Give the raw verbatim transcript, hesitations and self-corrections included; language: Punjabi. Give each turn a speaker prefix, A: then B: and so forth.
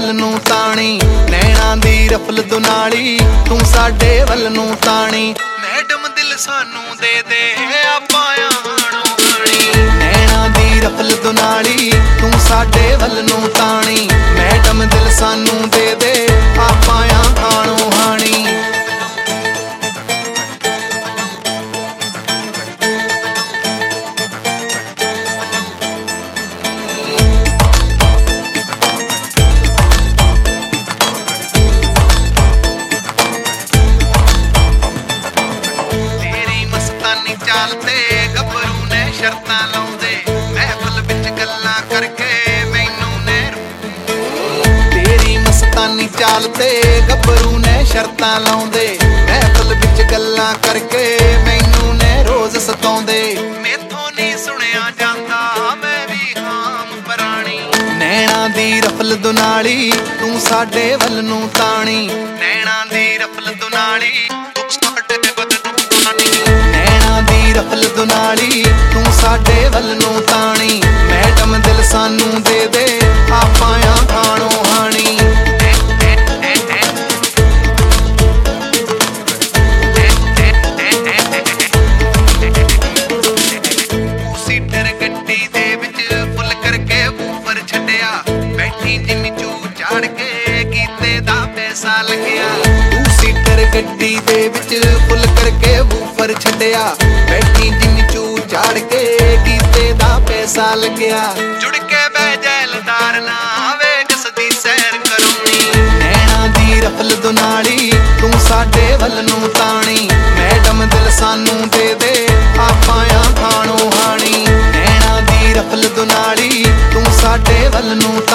A: ਵੱਲ ਨੂੰ ਤਾਣੀ, ਨੈਣਾ ਦੀ ਰਫਲ ਦੁਨਾਲੀ ਤੂੰ ਸਾਡੇ ਵੱਲ ਨੂੰ ਤਾਣੀ। ਮੈਡਮ ਦਿਲ ਸਾਨੂੰ ਦੇ ਦੇ ਆਪਾਂ ਆਣੋ ਆਣੀ, ਨੈਣਾ ਦੀ ਰਫਲ ਦੁਨਾਲੀ ਤੂੰ ਸਾਡੇ ਵੱਲ ਨੂੰ ਤਾਣੀ। ਮੈਡਮ ਦਿਲ ਸਾਨੂੰ ਦੇ ਦੇ ਆਪਾਂ ਆਣੋ ਹਾਣੀ। ਚਾਲ ਤੇ ਗੱਭਰੂ ਨੇ ਸ਼ਰਤਾਂ ਲਾਉਂਦੇ, ਮਹਿਫਲ ਵਿੱਚ ਗੱਲਾਂ ਕਰਕੇ ਮੈਨੂੰ ਨੇ। ਤੇਰੀ ਮਸਤਾਨੀ ਚਾਲ ਤੇ ਗੱਭਰੂ ਨੇ ਸ਼ਰਤਾਂ ਲਾਉਂਦੇ, ਮਹਿਫਲ ਵਿੱਚ ਗੱਲਾਂ ਕਰਕੇ ਮੈਨੂੰ ਨੇ ਰੋਜ਼ ਸਤਾਉਂਦੇ। ਮੈਥੋਂ ਨਹੀਂ ਸੁਣਿਆ ਜਾਂਦਾ ਮੈਂ ਵੀ ਹਾਮ ਪਰਾਣੀ, ਨੈਣਾ ਦੀ ਰਫਲ ਦੁਨਾਲੀ ਤੂੰ ਸਾਡੇ ਵੱਲ ਨੂੰ ਤਾਣੀ। ਨੈਣਾ ਦੀ ਰਫਲ ਦੁਨਾਲੀ ਰਫਲ ਦੁਨਾਲੀ ਤੂੰ ਸਾਡੇ ਵੱਲ ਨੂੰ ਤਾਣੀ। ਮੈਡਮ ਦਿਲ ਸਾਨੂੰ ਦੇ ਦੇ ਆਪਾਂ ਆਣੋ ਹਾਣੀ। ਸੀਟਰ ਗੱਡੀ ਦੇ ਵਿੱਚ ਫੁੱਲ ਕਰਕੇ ਉੱਪਰ ਛੱਡਿਆ, ਬੈਠੀ ਜਿੰਨੀ ਚੂ ਚਾੜ ਕੇ ਕੀਤੇ ਦਾ ਪੈਸਾ ਲੱਗਿਆ। ਸੀਟਰ ਗੱਡੀ ਦੇ ਵਿੱਚ ਫੁੱਲ ਕਰਕੇ ਉੱਪਰ ਛੱਡਿਆ, ਬੈਠੀ ਜਿੰਨੀ ਚੂ ਚਾੜ ਕੇ ਕੀਤੇ ਦਾ ਪੈਸਾ ਲੱਗਿਆ। ਜੁੜ ਕੇ ਬਹਿ ਜੈਲਦਾਰ ਨਾ ਵੇ ਜਿਸਦੀ ਸੈਰ ਕਰਾਉਣੀ, ਨੈਣਾ ਦੀ ਰਫਲ ਦੁਨਾਲੀ ਤੂੰ ਸਾਡੇ ਵੱਲ ਨੂੰ ਤਾਣੀ। ਮੈਡਮ ਦਿਲ ਸਾਨੂੰ ਦੇ ਦੇ ਆਪਾਂ ਆਣੋ ਹਾਣੀ, ਨੈਣਾ ਦੀ ਰਫਲ ਦੁਨਾਲੀ ਤੂੰ ਸਾਡੇ ਵੱਲ ਨੂੰ